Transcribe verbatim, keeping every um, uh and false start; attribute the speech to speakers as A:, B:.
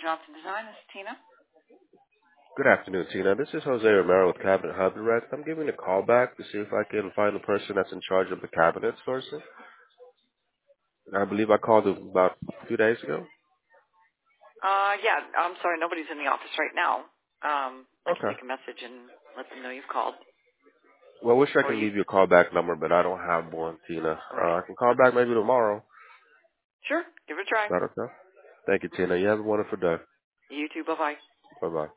A: Johnson Design. This is Tina.
B: Good afternoon, Tina. This is Jose Romero with Cabinet Hub Direct. I'm giving a call back to see if I can find the person that's in charge of the cabinet sourcing. I believe I called about a few days ago.
A: Uh, yeah, I'm sorry, nobody's in the office right now. Um, I can
B: Okay.
A: take a message and let them know you've called.
B: Well, I wish I
A: Or
B: could
A: you,
B: leave you a callback number, but I don't have one, Tina. Uh,
A: right.
B: I can call back maybe tomorrow.
A: Sure, give it a try.
B: Is that okay? Thank you,
A: Mm-hmm.
B: Tina. You have a wonderful day.
A: You too, bye-bye.
B: Bye-bye.